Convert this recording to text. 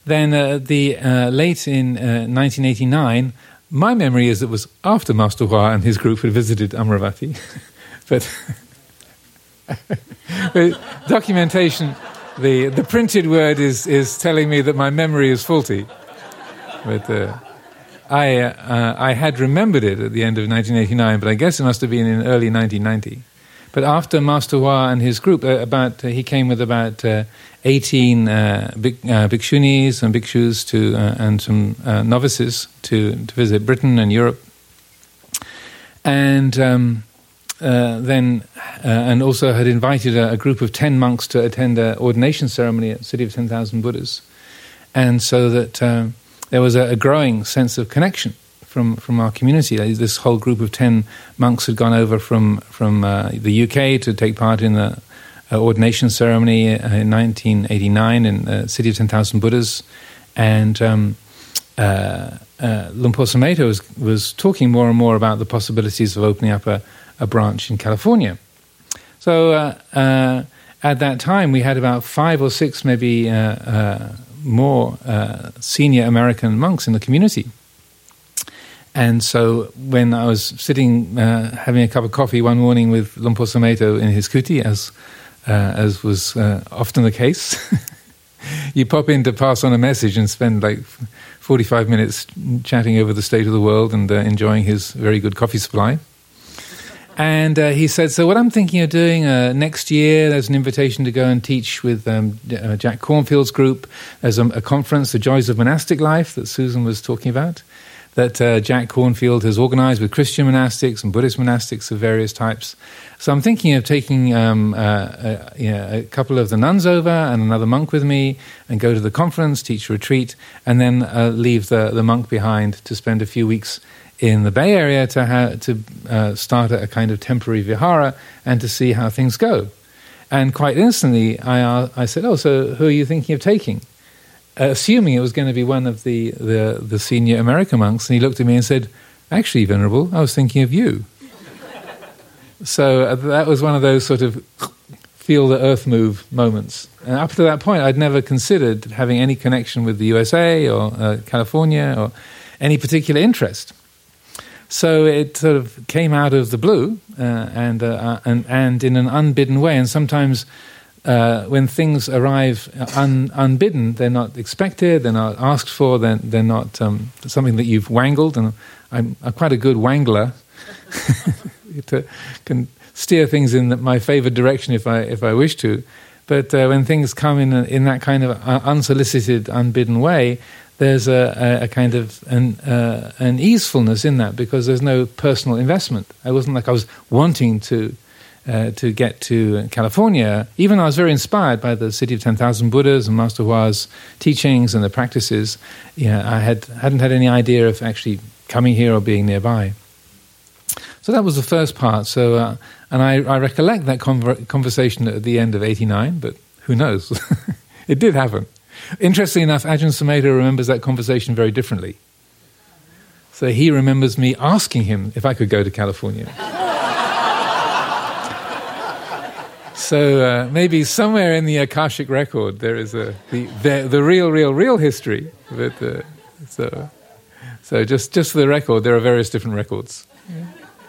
then late in 1989, my memory is it was after Master Hua and his group had visited Amaravati. but documentation, the printed word is telling me that my memory is faulty. But I had remembered it at the end of 1989, but I guess it must have been in early 1990. But after Master Hua and his group, he came with about 18 bhikshunis and bhikshus and some novices to visit Britain and Europe, and then also had invited a group of 10 monks to attend an ordination ceremony at City of 10,000 Buddhas, and so that there was a growing sense of connection from our community. This whole group of 10 monks had gone over from the UK to take part in the ordination ceremony in 1989 in the City of 10,000 Buddhas, and Lumpur Sumedho was talking more and more about the possibilities of opening up a branch in California. So at that time we had about 5 or 6 maybe more senior American monks in the community. And so when I was sitting having a cup of coffee one morning with Lumpur Sumedho in his kuti, as was often the case, you pop in to pass on a message and spend like 45 minutes chatting over the state of the world and enjoying his very good coffee supply. And he said, so what I'm thinking of doing next year, there's an invitation to go and teach with Jack Cornfield's group. There's a conference, The Joys of Monastic Life, that Susan was talking about, that Jack Cornfield has organized with Christian monastics and Buddhist monastics of various types. So I'm thinking of taking a couple of the nuns over and another monk with me and go to the conference, teach a retreat, and then leave the monk behind to spend a few weeks in the Bay Area to start a kind of temporary vihara and to see how things go. And quite instantly I said, oh, so who are you thinking of taking? Assuming it was going to be one of the senior American monks, and he looked at me and said, actually, Venerable, I was thinking of you. So that was one of those sort of feel the earth move moments. And up to that point, I'd never considered having any connection with the USA or California or any particular interest. So it sort of came out of the blue and in an unbidden way. And sometimes when things arrive unbidden, they're not expected, they're not asked for, they're not something that you've wangled. And I'm quite a good wangler. Can steer things in my favoured direction if I wish to. But when things come in that kind of unsolicited, unbidden way, there's a kind of an easefulness in that, because there's no personal investment. It wasn't like I was wanting to get to California. Even though I was very inspired by the City of 10,000 Buddhas and Master Hua's teachings and the practices, I hadn't had any idea of actually coming here or being nearby. So that was the first part. So, and I recollect that conversation at the end of '89, but who knows? It did happen. Interestingly enough, Ajahn Sumedho remembers that conversation very differently. So he remembers me asking him if I could go to California. So maybe somewhere in the Akashic record there is the real history. But so just for the record, there are various different records.